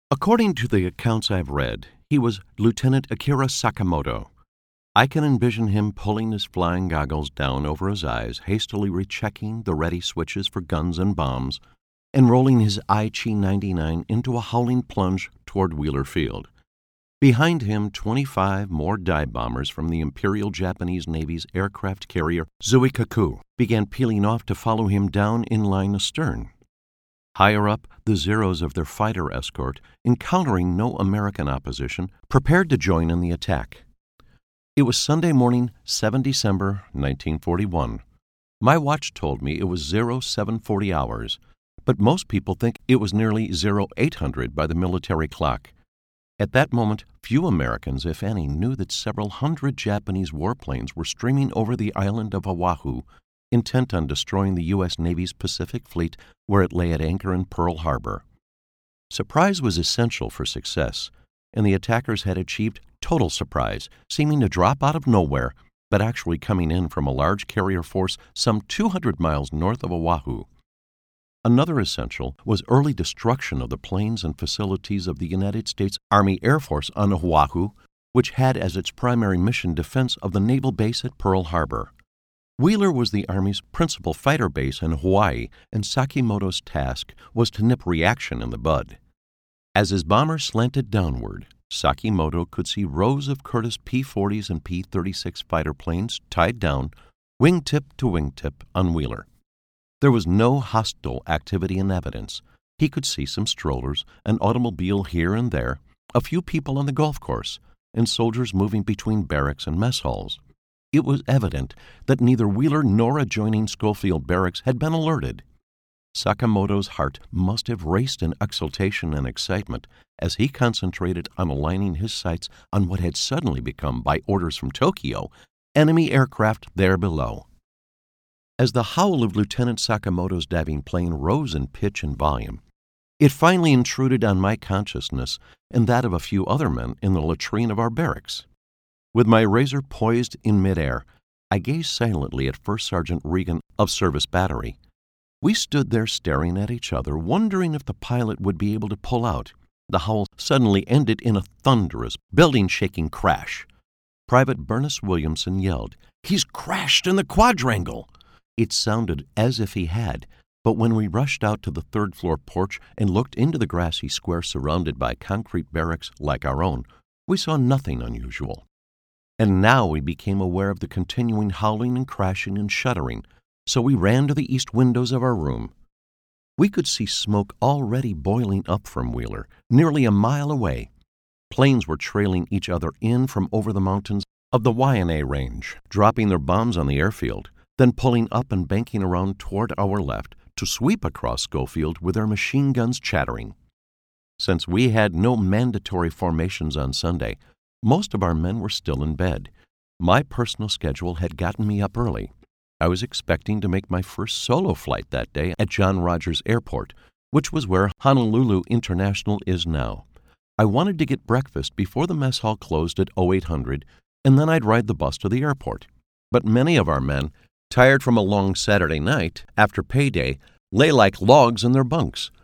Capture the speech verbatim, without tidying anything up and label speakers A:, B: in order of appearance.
A: According to the accounts I've read, he was Lieutenant Akira Sakamoto. I can envision him pulling his flying goggles down over his eyes, hastily rechecking the ready switches for guns and bombs, and rolling his Aichi ninety-nine into a howling plunge toward Wheeler Field. Behind him, twenty-five more dive bombers from the Imperial Japanese Navy's aircraft carrier Zuikaku began peeling off to follow him down in line astern. Higher up, the Zeros of their fighter escort, encountering no American opposition, prepared to join in the attack. It was Sunday morning, the seventh of December, nineteen forty-one. My watch told me it was oh seven forty hours, but most people think it was nearly oh eight hundred by the military clock. At that moment, few Americans, if any, knew that several hundred Japanese warplanes were streaming over the island of Oahu, intent on destroying the U S Navy's Pacific Fleet where it lay at anchor in Pearl Harbor. Surprise was essential for success, and the attackers had achieved total surprise, seeming to drop out of nowhere, but actually coming in from a large carrier force some two hundred miles north of Oahu. Another essential was early destruction of the planes and facilities of the United States Army Air Force on Oahu, which had as its primary mission defense of the naval base at Pearl Harbor. Wheeler was the Army's principal fighter base in Hawaii, and Sakimoto's task was to nip reaction in the bud. As his bomber slanted downward, Sakimoto could see rows of Curtiss P forties and P thirty-six fighter planes tied down, wingtip to wingtip, on Wheeler. There was no hostile activity in evidence. He could see some strollers, an automobile here and there, a few people on the golf course, and soldiers moving between barracks and mess halls. It was evident that neither Wheeler nor adjoining Schofield Barracks had been alerted. Sakamoto's heart must have raced in exultation and excitement as he concentrated on aligning his sights on what had suddenly become, by orders from Tokyo, enemy aircraft there below. As the howl of Lieutenant Sakamoto's diving plane rose in pitch and volume, it finally intruded on my consciousness and that of a few other men in the latrine of our barracks. With my razor poised in midair, I gazed silently at First Sergeant Regan of Service Battery. We stood there staring at each other, wondering if the pilot would be able to pull out. The howl suddenly ended in a thunderous, building-shaking crash. Private Bernice Williamson yelled, "He's crashed in the quadrangle!" It sounded as if he had, but when we rushed out to the third-floor porch and looked into the grassy square surrounded by concrete barracks like our own, we saw nothing unusual. And now we became aware of the continuing howling and crashing and shuddering, so we ran to the east windows of our room. We could see smoke already boiling up from Wheeler, nearly a mile away. Planes were trailing each other in from over the mountains of the Waianae Range, dropping their bombs on the airfield, then pulling up and banking around toward our left to sweep across Schofield with their machine guns chattering. Since we had no mandatory formations on Sunday, most of our men were still in bed. My personal schedule had gotten me up early. I was expecting to make my first solo flight that day at John Rogers Airport, which was where Honolulu International is now. I wanted to get breakfast before the mess hall closed at oh eight hundred, and then I'd ride the bus to the airport. But many of our men, tired from a long Saturday night after payday, lay like logs in their bunks,